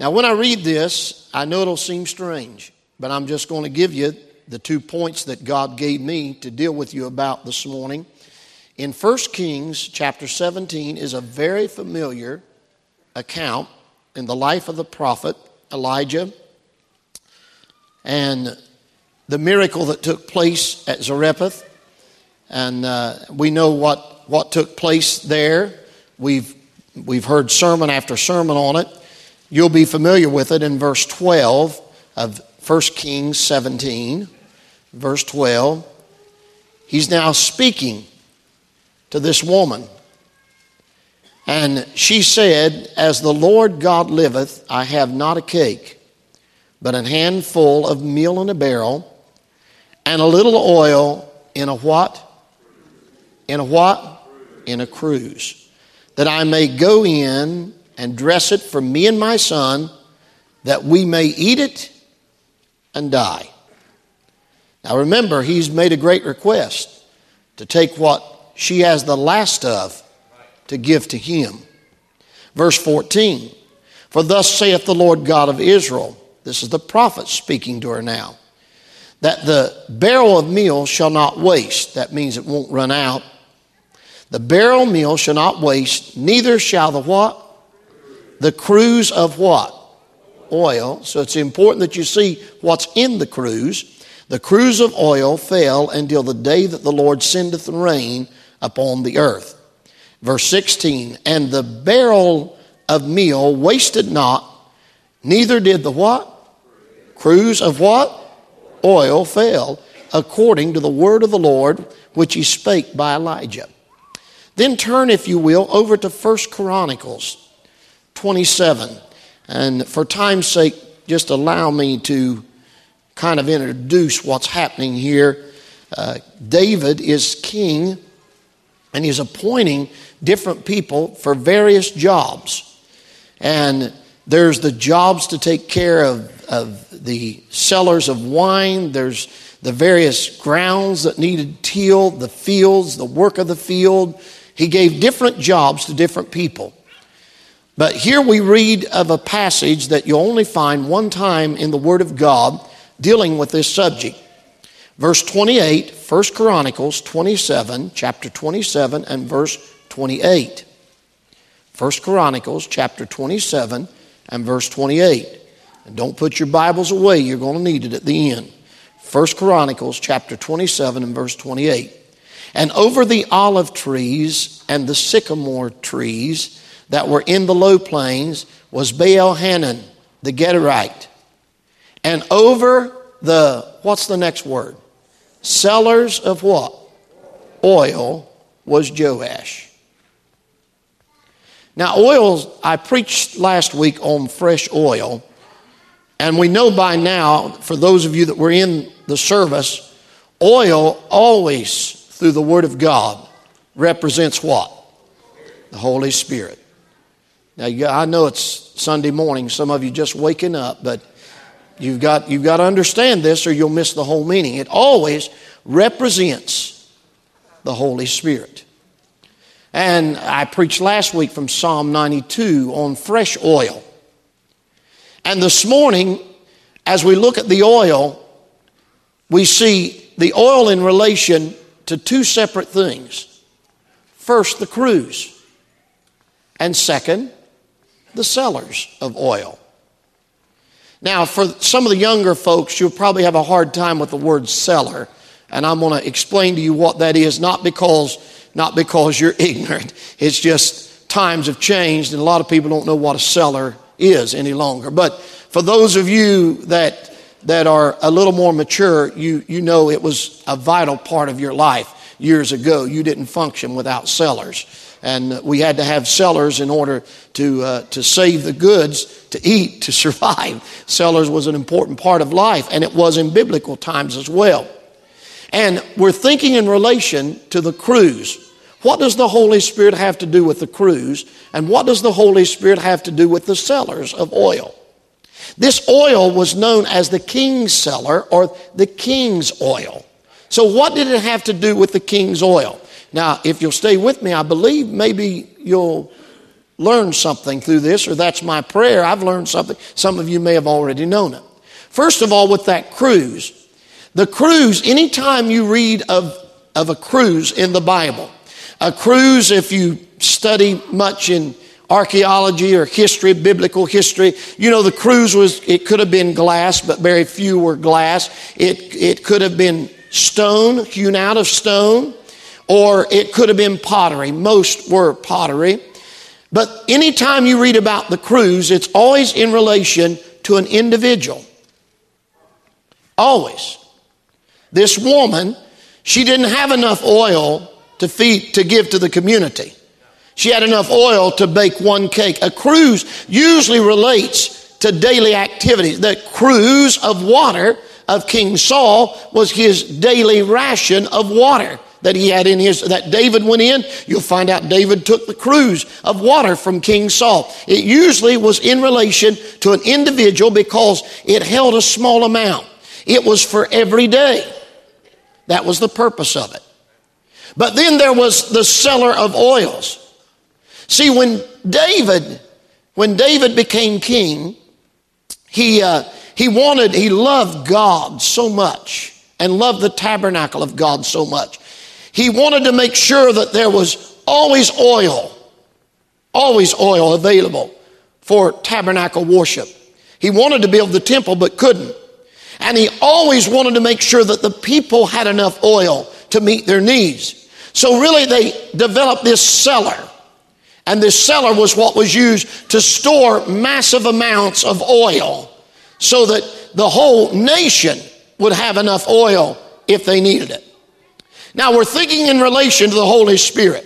Now, when I read this, I know it'll seem strange, but I'm just going to give you the 2 points that God gave me to deal with you about this morning. In 1 Kings chapter 17 is a very familiar account in the life of the prophet Elijah and the miracle that took place at Zarephath. And we know what took place there. We've heard sermon after sermon on it. You'll be familiar with it in verse 12 of 1 Kings 17. Verse 12. He's now speaking to this woman. And she said, "As the Lord God liveth, I have not a cake, but an handful of meal in a barrel, and a little oil in a what? In a what? In a cruse, that I may go in and dress it for me and my son, that we may eat it and die." Now remember, he's made a great request to take what she has the last of to give to him. Verse 14, "For thus saith the Lord God of Israel," this is the prophet speaking to her now, "that the barrel of meal shall not waste." That means it won't run out. "The barrel of meal shall not waste, neither shall the what? The cruse of what? Oil." So it's important that you see what's in the cruse. "The cruse of oil fail until the day that the Lord sendeth rain upon the earth." Verse 16, "And the barrel of meal wasted not, neither did the what? Cruse of what? Oil fail, according to the word of the Lord, which he spake by Elijah." Then turn, if you will, over to 1 Chronicles 27. And for time's sake, just allow me to kind of introduce what's happening here. David is king, and he's appointing different people for various jobs. And there's the jobs to take care of the cellars of wine. There's the various grounds that needed tilled, the fields, the work of the field. He gave different jobs to different people. But here we read of a passage that you only find one time in the Word of God dealing with this subject. Verse 28, 1 Chronicles 27, chapter 27 and verse 28. 1 Chronicles chapter 27 and verse 28. And don't put your Bibles away, you're going to need it at the end. 1 Chronicles chapter 27 and verse 28. "And over the olive trees and the sycamore trees that were in the low plains was Baal-Hanan the Gederite. And over the," what's the next word? "Cellars of what? Oil was Joash." Now oil, I preached last week on fresh oil. And we know by now, for those of you that were in the service, oil always, through the Word of God, represents what? The Holy Spirit. Now, I know it's Sunday morning. Some of you just waking up, but you've got to understand this or you'll miss the whole meaning. It always represents the Holy Spirit. And I preached last week from Psalm 92 on fresh oil. And this morning, as we look at the oil, we see the oil in relation to two separate things. First, the cruse. And second, the cellars of oil. Now, for some of the younger folks, you'll probably have a hard time with the word cellar. And I'm going to explain to you what that is, not because you're ignorant. It's just times have changed and a lot of people don't know what a cellar is any longer. But for those of you that are a little more mature, you know it was a vital part of your life years ago. You didn't function without cellars. And we had to have cellars in order to save the goods to eat, to survive. Cellars was an important part of life, and it was in biblical times as well. And we're thinking in relation to the cruse. What does the Holy Spirit have to do with the cruse? And what does the Holy Spirit have to do with the cellars of oil? This oil was known as the king's cellar or the king's oil. So what did it have to do with the king's oil? Now, if you'll stay with me, I believe maybe you'll learned something through this, or that's my prayer. I've learned something. Some of you may have already known it. First of all, with that cruise, the cruise, anytime you read of a cruise in the Bible, a cruise, if you study much in archaeology or history, biblical history, you know the cruise it could have been glass, but very few were glass. It could have been stone, hewn out of stone, or it could have been pottery. Most were pottery. But anytime you read about the cruise, it's always in relation to an individual. Always. This woman, she didn't have enough oil to give to the community. She had enough oil to bake one cake. A cruise usually relates to daily activities. The cruise of water of King Saul was his daily ration of water that he had that David went in. You'll find out David took the cruise of water from King Saul. It usually was in relation to an individual because it held a small amount. It was for every day. That was the purpose of it. But then there was the seller of oils. See, when David became king, he loved God so much and loved the tabernacle of God so much. He wanted to make sure that there was always oil available for tabernacle worship. He wanted to build the temple but couldn't. And he always wanted to make sure that the people had enough oil to meet their needs. So really they developed this cellar. And this cellar was what was used to store massive amounts of oil so that the whole nation would have enough oil if they needed it. Now we're thinking in relation to the Holy Spirit.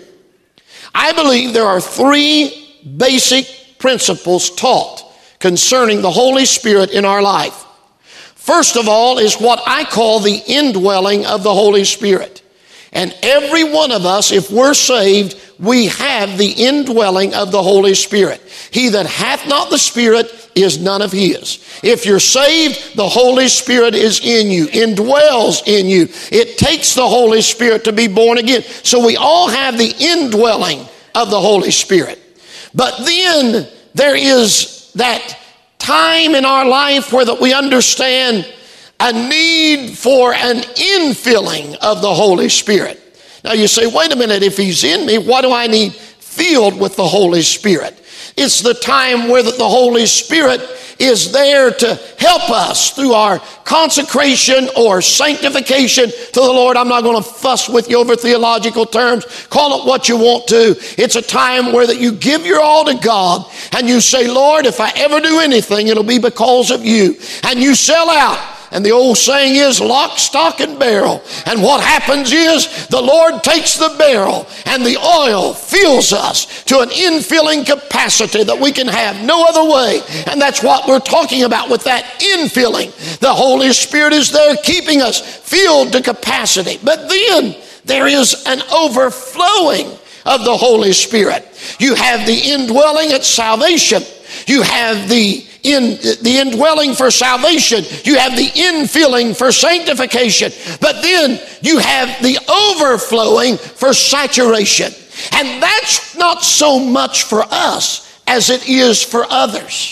I believe there are three basic principles taught concerning the Holy Spirit in our life. First of all is what I call the indwelling of the Holy Spirit. And every one of us, if we're saved, we have the indwelling of the Holy Spirit. He that hath not the Spirit is none of his. If you're saved, the Holy Spirit is in you, indwells in you. It takes the Holy Spirit to be born again. So we all have the indwelling of the Holy Spirit. But then there is that time in our life where that we understand a need for an infilling of the Holy Spirit. Now you say, wait a minute, if he's in me, why do I need filled with the Holy Spirit? It's the time where the Holy Spirit is there to help us through our consecration or sanctification to the Lord. I'm not going to fuss with you over theological terms. Call it what you want to. It's a time where that you give your all to God and you say, Lord, if I ever do anything, it'll be because of you. And you sell out. And the old saying is lock, stock, and barrel. And what happens is the Lord takes the barrel and the oil fills us to an infilling capacity that we can have no other way. And that's what we're talking about with that infilling. The Holy Spirit is there keeping us filled to capacity. But then there is an overflowing of the Holy Spirit. You have the indwelling at salvation. You have the indwelling for salvation. You have the infilling for sanctification. But then you have the overflowing for saturation. And that's not so much for us as it is for others.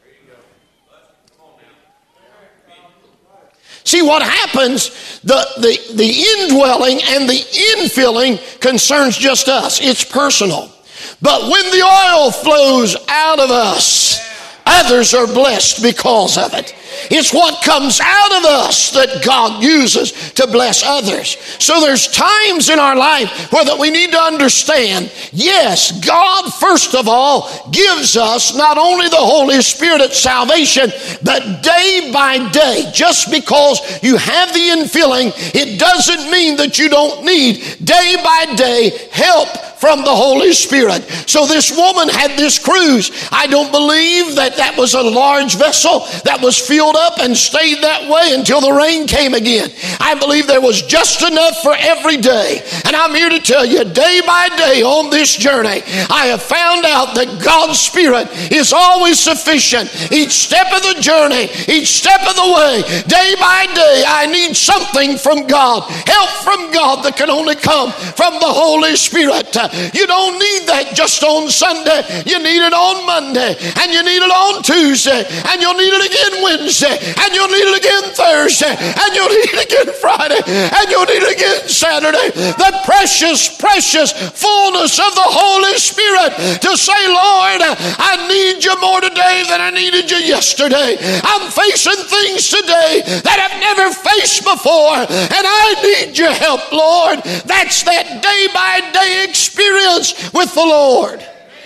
See what happens, the indwelling and the infilling concerns just us. It's personal. But when the oil flows out of us, others are blessed because of it. It's what comes out of us that God uses to bless others. So there's times in our life where that we need to understand, yes, God first of all gives us not only the Holy Spirit at salvation, but day by day. Just because you have the infilling, it doesn't mean that you don't need day by day help from the Holy Spirit. So this woman had this cruise. I don't believe that was a large vessel that was filled up and stayed that way until the rain came again. I believe there was just enough for every day. And I'm here to tell you, day by day on this journey, I have found out that God's Spirit is always sufficient. Each step of the journey, each step of the way, day by day, I need something from God. Help from God that can only come from the Holy Spirit. You don't need that just on Sunday. You need it on Monday, and you need it on Tuesday, and you'll need it again Wednesday, and you'll need it again Thursday, and you'll need it again Friday, and you'll need it again Saturday. The precious, precious fullness of the Holy Spirit to say, Lord, I need you more today than I needed you yesterday. I'm facing things today that I've never faced before, and I need your help, Lord. That's that day-by-day experience with the Lord.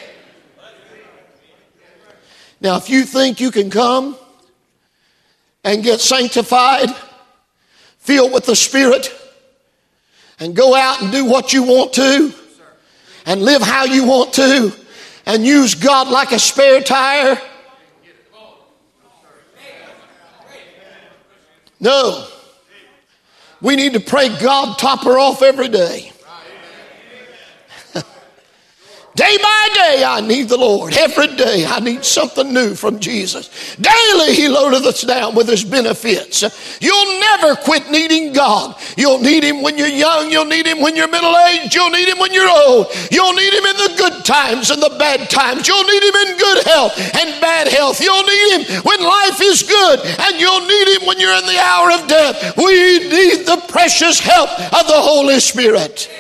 Now, if you think you can come and get sanctified, filled with the Spirit, and go out and do what you want to, and live how you want to, and use God like a spare tire, no. We need to pray, God, top her off every day. Day by day, I need the Lord. Every day, I need something new from Jesus. Daily, He loadeth us down with His benefits. You'll never quit needing God. You'll need Him when you're young. You'll need Him when you're middle-aged. You'll need Him when you're old. You'll need Him in the good times and the bad times. You'll need Him in good health and bad health. You'll need Him when life is good, and you'll need Him when you're in the hour of death. We need the precious help of the Holy Spirit.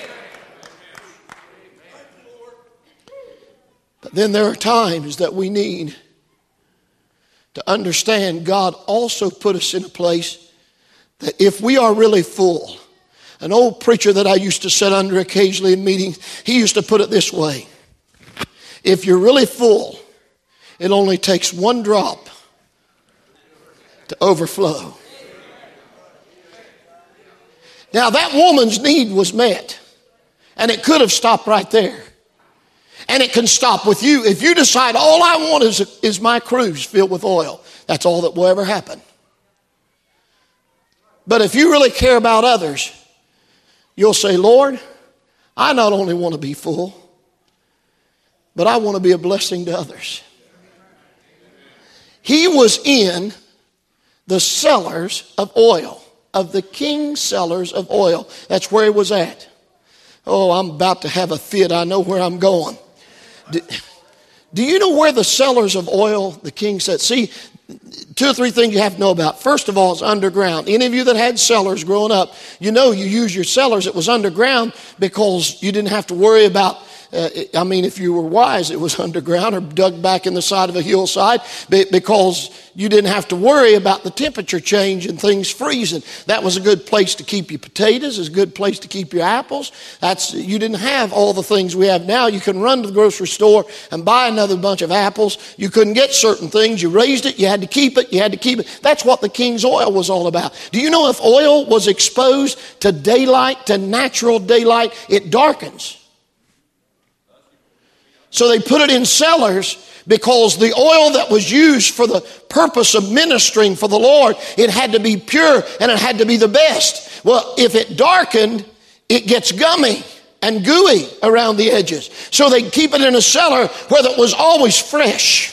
But then there are times that we need to understand God also put us in a place that if we are really full, an old preacher that I used to sit under occasionally in meetings, he used to put it this way: if you're really full, it only takes one drop to overflow. Now that woman's need was met, and it could have stopped right there. And it can stop with you. If you decide all I want is my cruise filled with oil, that's all that will ever happen. But if you really care about others, you'll say, Lord, I not only want to be full, but I want to be a blessing to others. He was in the cellars of oil, of the king's cellars of oil. That's where he was at. Oh, I'm about to have a fit. I know where I'm going. Do you know where the cellars of oil, the king said? See, 2 or 3 things you have to know about. First of all, it's underground. Any of you that had cellars growing up, you know you use your cellars. It was underground because you didn't have to worry about, if you were wise, it was underground or dug back in the side of a hillside, because you didn't have to worry about the temperature change and things freezing. That was a good place to keep your potatoes. It was a good place to keep your apples. You didn't have all the things we have now. You can run to the grocery store and buy another bunch of apples. You couldn't get certain things. You raised it. You had to keep it. You had to keep it. That's what the king's oil was all about. Do you know if oil was exposed to daylight, to natural daylight, it darkens? So they put it in cellars because the oil that was used for the purpose of ministering for the Lord, it had to be pure and it had to be the best. Well, if it darkened, it gets gummy and gooey around the edges. So they keep it in a cellar where it was always fresh.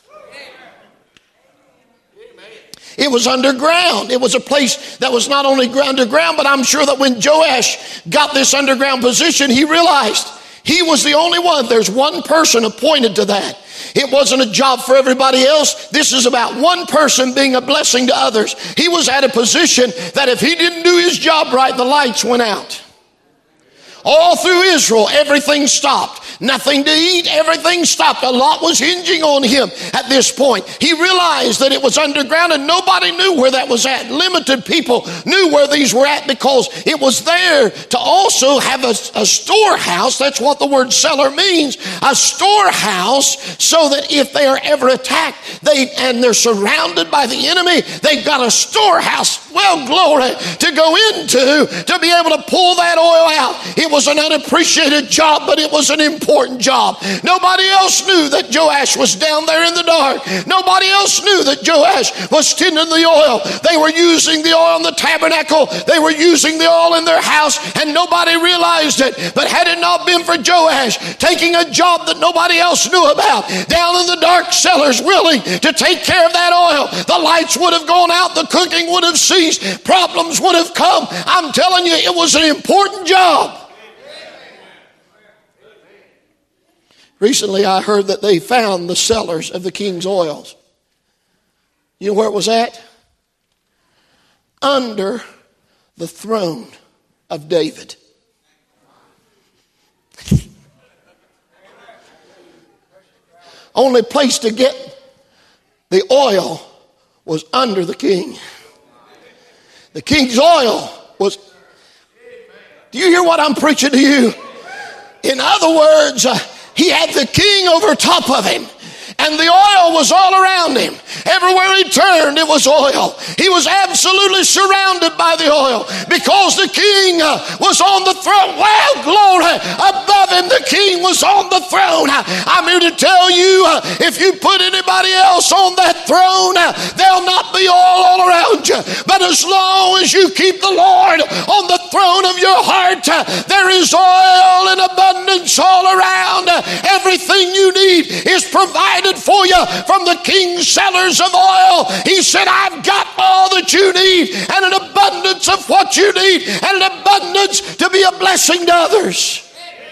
It was underground. It was a place that was not only underground, but I'm sure that when Joash got this underground position, he realized he was the only one. There's one person appointed to that. It wasn't a job for everybody else. This is about one person being a blessing to others. He was at a position that if he didn't do his job right, the lights went out. All through Israel, everything stopped. Nothing to eat, everything stopped. A lot was hinging on him at this point. He realized that it was underground and nobody knew where that was at. Limited people knew where these were at because it was there to also have a storehouse. That's what the word cellar means. A storehouse, so that if they are ever attacked and they're surrounded by the enemy, they've got a storehouse, well, glory, to go into to be able to pull that oil out. It was an unappreciated job, but it was an important job. Nobody else knew that Joash was down there in the dark. Nobody else knew that Joash was tending the oil. They were using the oil in the tabernacle. They were using the oil in their house, and nobody realized it. But had it not been for Joash taking a job that nobody else knew about, down in the dark cellars, willing to take care of that oil, the lights would have gone out, the cooking would have ceased, problems would have come. I'm telling you, it was an important job. Recently I heard that they found the cellars of the king's oils. You know where it was at? Under the throne of David. Only place to get the oil was under the king. The king's oil was... Do you hear what I'm preaching to you? In other words, he had the king over top of him. And the oil was all around him. Everywhere he turned, it was oil. He was absolutely surrounded by the oil because the king was on the throne. Well, glory, above him, the king was on the throne. I'm here to tell you, if you put anybody else on that throne, there'll not be oil all around you. But as long as you keep the Lord on the throne of your heart, there is oil in abundance all around. Everything you need is provided for you from the king's cellars of oil. He said, I've got all that you need, and an abundance of what you need, and an abundance to be a blessing to others.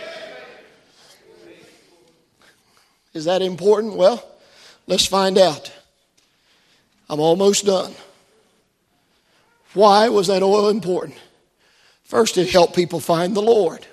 Is that important? Well, let's find out. I'm almost done. Why was that oil important? First, it helped people find the Lord.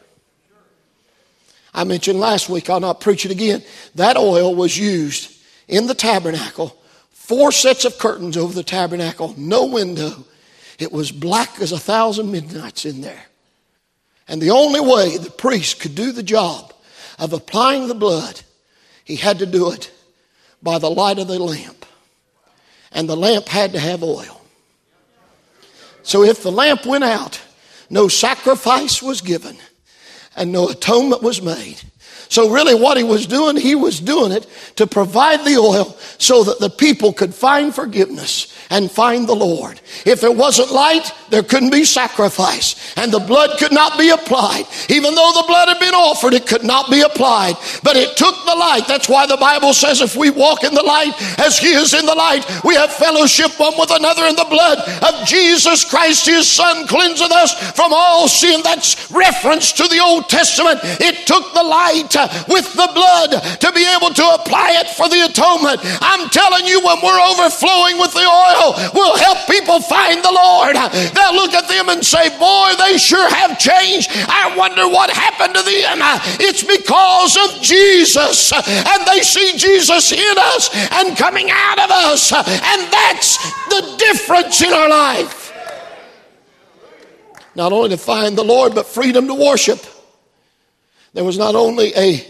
I mentioned last week, I'll not preach it again. That oil was used in the tabernacle. 4 sets of curtains over the tabernacle, no window. It was black as 1,000 midnights in there. And the only way the priest could do the job of applying the blood, he had to do it by the light of the lamp. And the lamp had to have oil. So if the lamp went out, no sacrifice was given and no atonement was made. So really what he was doing it to provide the oil so that the people could find forgiveness and find the Lord. If it wasn't light, there couldn't be sacrifice, and the blood could not be applied. Even though the blood had been offered, it could not be applied. But it took the light. That's why the Bible says if we walk in the light as he is in the light, we have fellowship one with another, in the blood of Jesus Christ, his Son, cleanseth us from all sin. That's reference to the Old Testament. It took the light with the blood to be able to apply it for the atonement. I'm telling you, when we're overflowing with the oil, we'll help people find the Lord. They'll look at them and say, boy, they sure have changed. I wonder what happened to them. It's because of Jesus. And they see Jesus in us and coming out of us. And that's the difference in our life. Not only to find the Lord, but freedom to worship. There was not only a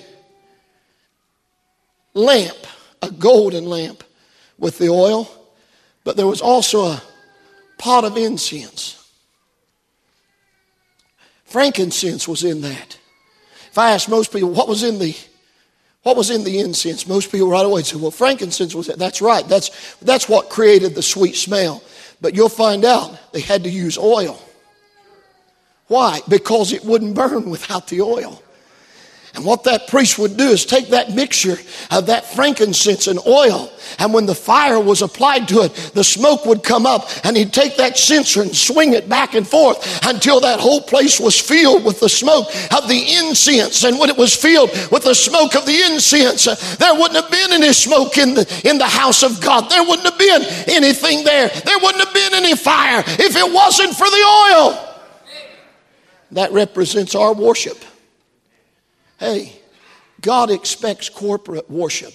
lamp, a golden lamp with the oil, but there was also a pot of incense. Frankincense was in that. If I asked most people what was in the incense, most people right away would say, well, frankincense was it. That's right. That's what created the sweet smell. But you'll find out they had to use oil. Why? Because it wouldn't burn without the oil. And what that priest would do is take that mixture of that frankincense and oil, and when the fire was applied to it, the smoke would come up, and he'd take that censer and swing it back and forth until that whole place was filled with the smoke of the incense. And when it was filled with the smoke of the incense, there wouldn't have been any smoke in the house of God. There wouldn't have been anything there. There wouldn't have been any fire if it wasn't for the oil. That represents our worship. Hey, God expects corporate worship.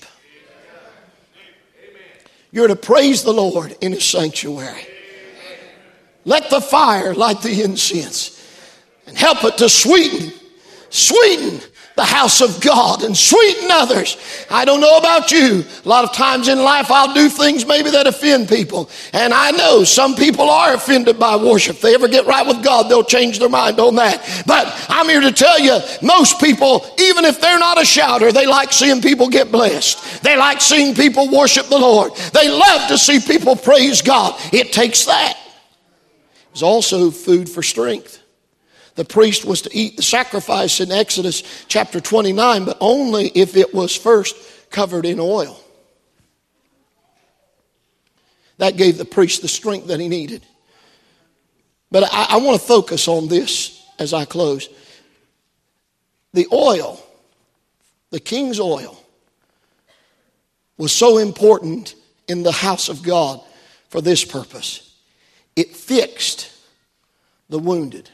You're to praise the Lord in his sanctuary. Let the fire light the incense and help it to sweeten the house of God and sweeten others. I don't know about you. A lot of times in life I'll do things maybe that offend people. And I know some people are offended by worship. If they ever get right with God, they'll change their mind on that. But I'm here to tell you, most people, even if they're not a shouter, they like seeing people get blessed. They like seeing people worship the Lord. They love to see people praise God. It takes that. It's also food for strength. The priest was to eat the sacrifice in Exodus chapter 29, but only if it was first covered in oil. That gave the priest the strength that he needed. But I want to focus on this as I close. The oil the king's oil, was so important in the house of God for this purpose. It fixed the wounded.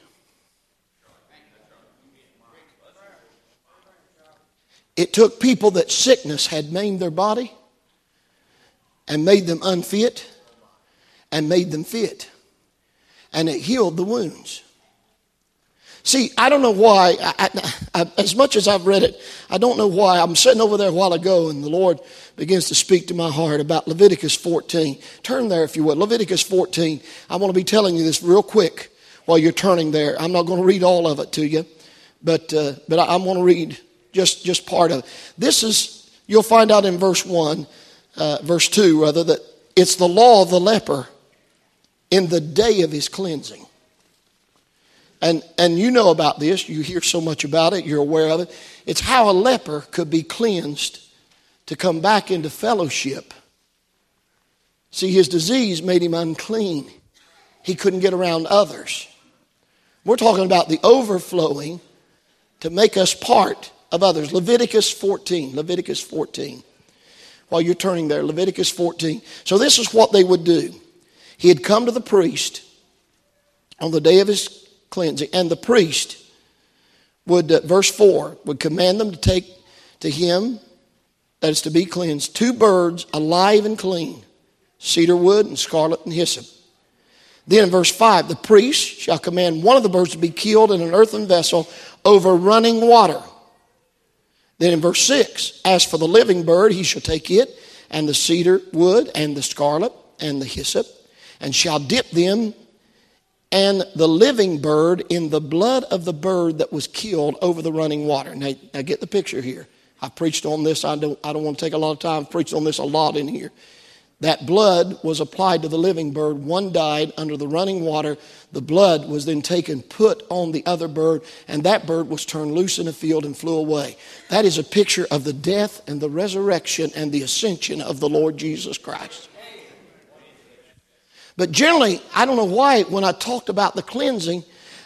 It took people that sickness had maimed their body and made them unfit and made them fit. And it healed the wounds. See, I don't know why, as much as I've read it, I don't know why. I'm sitting over there a while ago and the Lord begins to speak to my heart about Leviticus 14. Turn there if you would. Leviticus 14. I want to be telling you this real quick while you're turning there. I'm not going to read all of it to you, but I want to read just part of it. This is, you'll find out in verse 2, that it's the law of the leper in the day of his cleansing. And you know about this. You hear so much about it. You're aware of it. It's how a leper could be cleansed to come back into fellowship. See, his disease made him unclean. He couldn't get around others. We're talking about the overflowing to make us part of others. Leviticus 14. Leviticus 14. While you're turning there, Leviticus 14. So this is what they would do. He had come to the priest on the day of his cleansing, and the priest would, verse 4, would command them to take to him that is to be cleansed 2 birds alive and clean, cedar wood and scarlet and hyssop. Then in verse 5, the priest shall command one of the birds to be killed in an earthen vessel over running water. Then in verse 6, as for the living bird, he shall take it and the cedar wood and the scarlet and the hyssop, and shall dip them and the living bird in the blood of the bird that was killed over the running water. Now get the picture here. I've preached on this. I don't want to take a lot of time. I've preached on this a lot in here. That blood was applied to the living bird. One died under the running water. The blood was then taken, put on the other bird, and that bird was turned loose in a field and flew away. That is a picture of the death and the resurrection and the ascension of the Lord Jesus Christ. But generally, I don't know why, when I talked about the cleansing,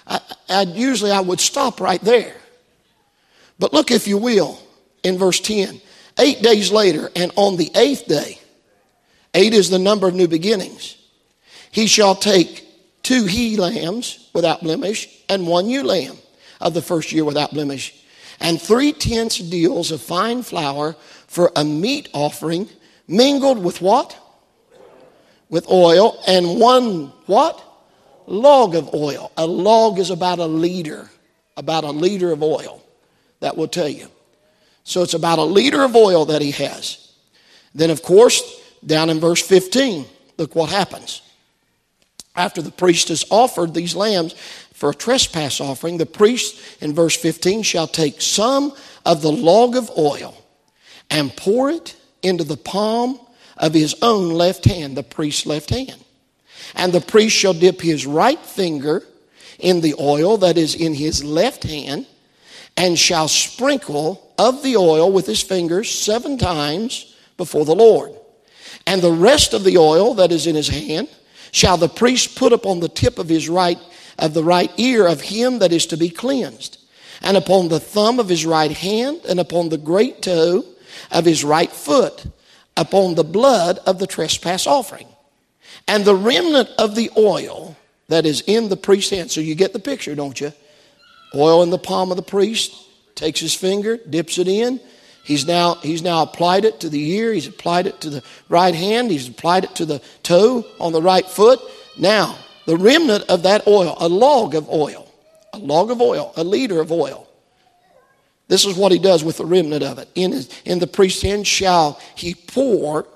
I would stop right there. But look, if you will, in verse 10. 8 days later, and on the 8th day, 8 is the number of new beginnings, he shall take 2 he-lambs without blemish, and 1 ewe lamb of the first year without blemish, and 3/10 deals of fine flour for a meat offering, mingled with what? With oil, and 1 what? Log of oil. A log is about a liter of oil. That will tell you. So it's about a liter of oil that he has. Then, of course, down in verse 15, look what happens. After the priest has offered these lambs for a trespass offering, the priest in verse 15 shall take some of the log of oil and pour it into the palm of his own left hand, the priest's left hand. And the priest shall dip his right finger in the oil that is in his left hand, and shall sprinkle of the oil with his fingers 7 times before the Lord. And the rest of the oil that is in his hand shall the priest put upon the tip of the right ear of him that is to be cleansed, and upon the thumb of his right hand, and upon the great toe of his right foot, upon the blood of the trespass offering. And the remnant of the oil that is in the priest's hand. So you get the picture, don't you? Oil in the palm of the priest, takes his finger, dips it in. He's now applied it to the ear. He's applied it to the right hand. He's applied it to the toe on the right foot. Now, the remnant of that oil, a log of oil, a liter of oil. This is what he does with the remnant of it. In the priest's hand shall he pour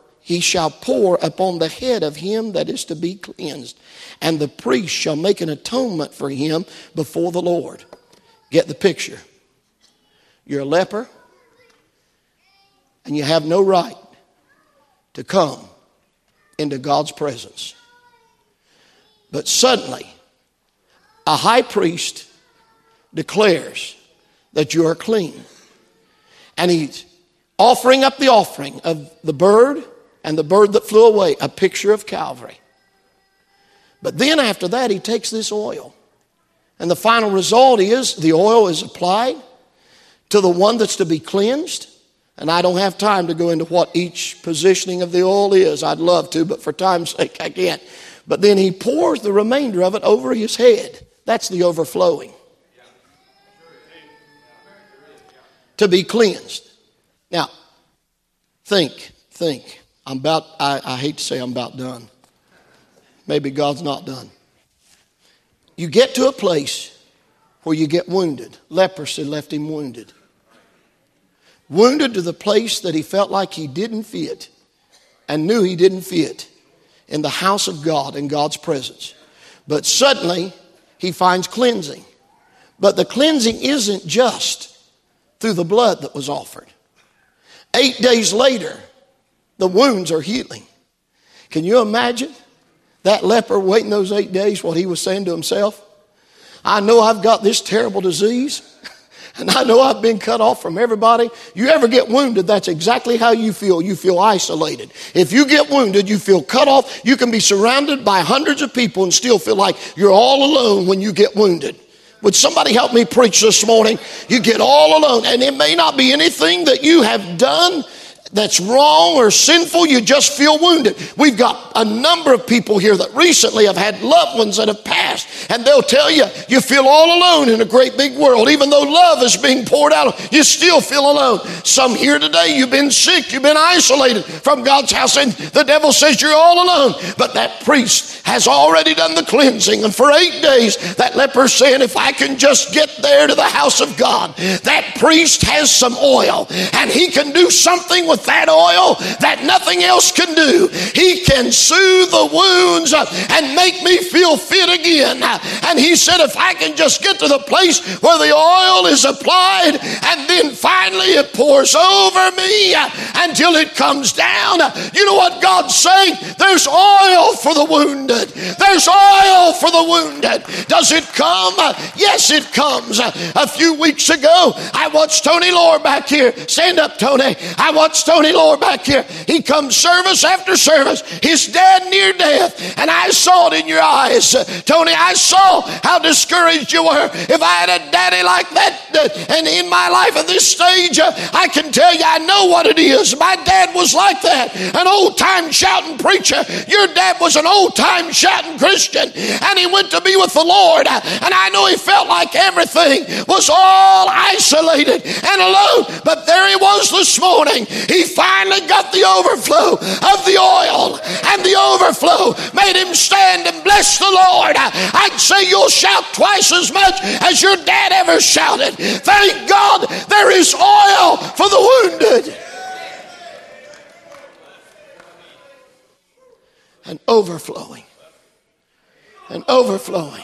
upon the head of him that is to be cleansed. And the priest shall make an atonement for him before the Lord. Get the picture. You're a leper, and you have no right to come into God's presence. But suddenly, a high priest declares that you are clean. And he's offering up the offering of the bird and the bird that flew away, a picture of Calvary. But then after that, he takes this oil. And the final result is the oil is applied to the one that's to be cleansed. And I don't have time to go into what each positioning of the oil is. I'd love to, but for time's sake I can't. But then he pours the remainder of it over his head. That's the overflowing. To be cleansed. Now, think. I hate to say I'm about done. Maybe God's not done. You get to a place where you get wounded. Leprosy left him wounded. Wounded to the place that he felt like he didn't fit and knew he didn't fit in the house of God, in God's presence. But suddenly he finds cleansing. But the cleansing isn't just through the blood that was offered. 8 days later, the wounds are healing. Can you imagine that leper waiting those 8 days, what he was saying to himself? I know I've got this terrible disease, and I know I've been cut off from everybody. You ever get wounded, that's exactly how you feel. You feel isolated. If you get wounded, you feel cut off. You can be surrounded by hundreds of people and still feel like you're all alone when you get wounded. Would somebody help me preach this morning? You get all alone, and it may not be anything that you have done that's wrong or sinful. You just feel wounded. We've got a number of people here that recently have had loved ones that have passed, and they'll tell you, you feel all alone in a great big world. Even though love is being poured out, you still feel alone. Some here today, you've been sick, you've been isolated from God's house, and the devil says you're all alone. But that priest has already done the cleansing, and for 8 days, that leper's saying, if I can just get there to the house of God, that priest has some oil, and he can do something with that oil that nothing else can do. He can soothe the wounds and make me feel fit again. And he said, if I can just get to the place where the oil is applied and then finally it pours over me until it comes down. You know what God's saying? There's oil for the wounded. There's oil for the wounded. Does it come? Yes, it comes. A few weeks ago, I watched Tony Lore back here. Stand up, Tony. I watched Tony Lore back here. He comes service after service. His dad near death. And I saw it in your eyes. Tony, I saw how discouraged you were. If I had a daddy like that and in my life at this stage, I can tell you I know what it is. My dad was like that. An old-time shouting preacher. Your dad was an old-time shouting Christian. And he went to be with the Lord. And I know he felt like everything was all isolated and alone. But there he was this morning. He finally got the overflow of the oil, and the overflow made him stand and bless the Lord. I'd say you'll shout twice as much as your dad ever shouted. Thank God there is oil for the wounded. And overflowing. And overflowing.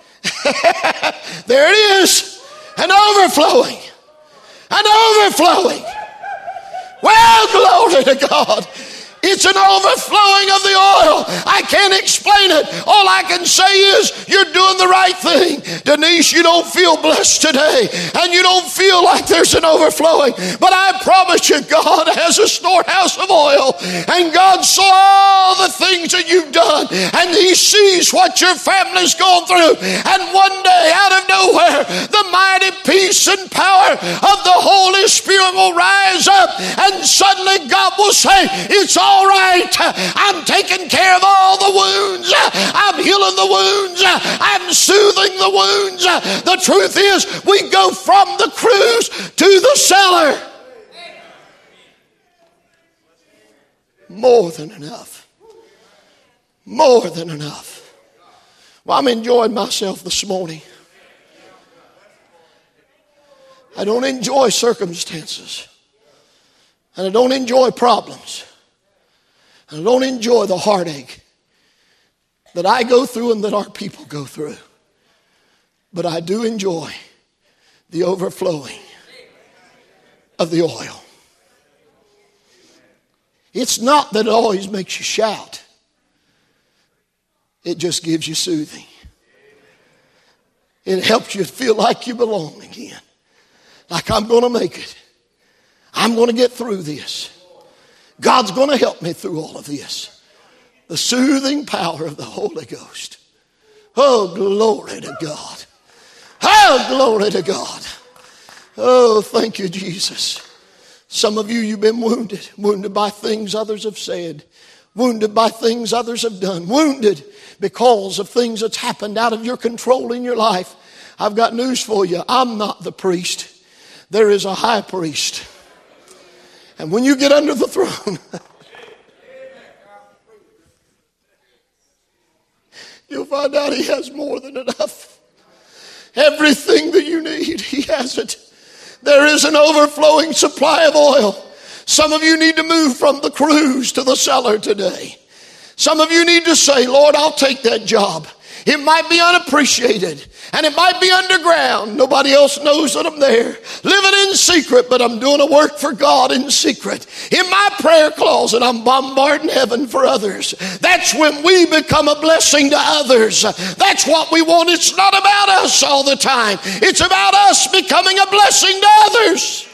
There it is. And overflowing. And overflowing. Well, glory to God. It's an overflowing of the oil. I can't explain it. All I can say is you're doing the right thing. Denise, you don't feel blessed today, and you don't feel like there's an overflowing. But I promise you, God has a storehouse of oil, and God saw all the things that you've done, and He sees what your family's gone through. And one day, out of nowhere, the mighty peace and power of the Holy Spirit will rise up, and suddenly God will say, it's all right. I'm taking care of all the wounds. I'm healing the wounds. I'm soothing the wounds. The truth is, we go from the cruise to the cellar. More than enough. More than enough. Well, I'm enjoying myself this morning. I don't enjoy circumstances. And I don't enjoy problems. And I don't enjoy the heartache that I go through and that our people go through. But I do enjoy the overflowing of the oil. It's not that it always makes you shout. It just gives you soothing. It helps you feel like you belong again. Like I'm going to make it. I'm going to get through this. God's going to help me through all of this. The soothing power of the Holy Ghost. Oh, glory to God. Oh, glory to God. Oh, thank you, Jesus. Some of you, you've been wounded. Wounded by things others have said. Wounded by things others have done. Wounded because of things that's happened out of your control in your life. I've got news for you. I'm not the priest. There is a high priest. And when you get under the throne, you'll find out he has more than enough. Everything that you need, he has it. There is an overflowing supply of oil. Some of you need to move from the cruise to the cellar today. Some of you need to say, Lord, I'll take that job. It might be unappreciated and it might be underground. Nobody else knows that I'm there. Living in secret, but I'm doing a work for God in secret. In my prayer closet, I'm bombarding heaven for others. That's when we become a blessing to others. That's what we want. It's not about us all the time. It's about us becoming a blessing to others.